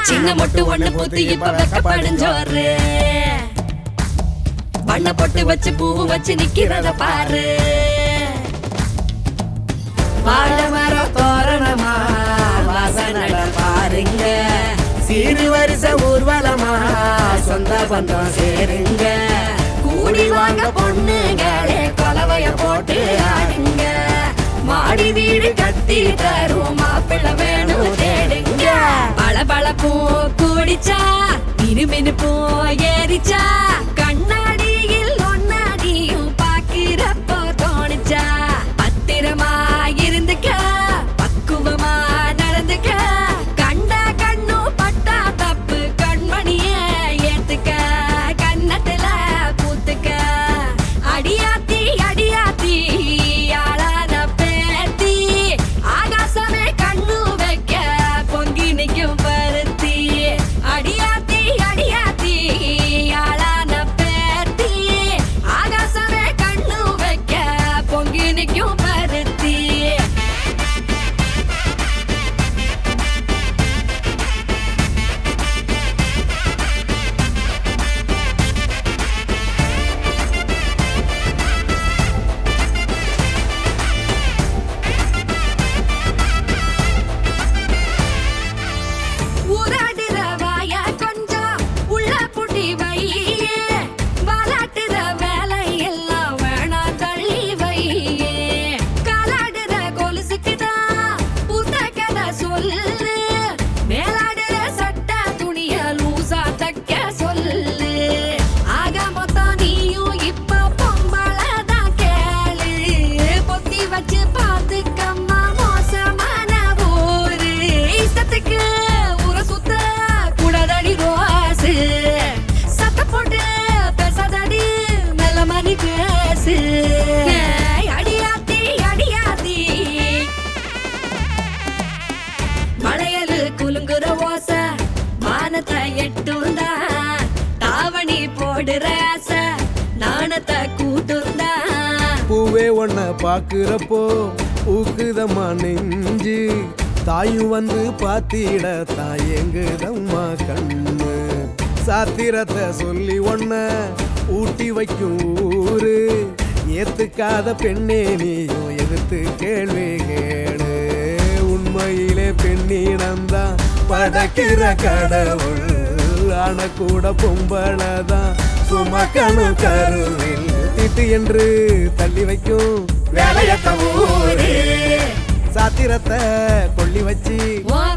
சின்ன மொட்டு ஒண்ணு பூத்து இப்ப வெக்கப்படிஞ்சோரு வண்ண பொட்டு வச்சு பூவு வச்சு நிக்கிறத பாரு வாழ மரம் தோரணமா வாசனட பாருங்க சீரு வரிச ஊர்வலமா சொந்த பந்தம் சேருங்க கூடி வாங்க பொண்ணுங்களே கொலவைய போட்டு ஆடுங்க மாடி வீடு கட்டி தரும் மாப்பிள்ள வேணும் தேடுங்க பளபளப்பும் கூடிச்சா மினுமினுப்பும் ஏறிச்சா கண்ணாடியில் ஒன்னாடியும் பாக்கிறப்போ தோணுச்சா பத்திரமா இருந்துக்க பக்குவமா நடந்துக்க கண்டா கண்ணும் பட்டா தப்பு கண்மணிய ஏத்துக்க கண்ணத்துல பூத்துக்க அடியாத்தி அடியாத்தி ஆளான பேத்தி ஆகாசமே கண்ணு வைக்க பொங்கி நிக்கும் பருத்தி அடியாத்தி அடியாத்தி ஆளான பேத்தி ஆகாசமே கண்ணு வைக்க பொங்கி நிக்கும் பருத்தி ஊராடுற வாய கொஞ்சம் உள்ள புட்டி வை வாலாட்டுற வேலை எல்லாம் வேணா தள்ளி வை காலாடுற கொலுசுக்குதான் புத்த கதை சொல்லு மேலாடுற சட்ட துணிய லூசா தைக்க சொல்லு ஆக மொத்தம் நீயும் இப்ப பொம்பளதான் கேளு பொத்தி வச்சு பாத்துக்கம்மா மோசமான ஊரு இஷ்டத்துக்கு ஊரை சுத்த கூடாதடி ரோசு சத்த போட்டு பேசாதடி மெல்ல மணி பேசு அடியாத்தி அடியாத்தி மலையலு குலுங்குற ஓச மானத்தை எட்டுந்தா தாவணி போடுற ஆசை நாணத்தை கூட்டுந்தா பூவே ஒன்ன பாக்குறப்போ ஊக்குதம்மா நெஞ்சு தாயும் வந்து பாத்திட தாயங்குதம்மா கண்ணு சாத்திரத்தை சொல்லி ஒன்ன ஊட்டி வைக்கும் ஊரு ஏத்துக்காத பெண்ணே நீயும் எதிர்த்து கேள்வி கேளு உண்மையிலே பெண்ணிடம்தான் படைக்கிற கடவுள் ஆன கூட பொம்பளதான் சுமக்கணும் கருவில் திட்டு என்று தள்ளி வைக்கும் வேலையத்த ஊரு சாத்திரத்தை கொள்ளி வச்சு உன்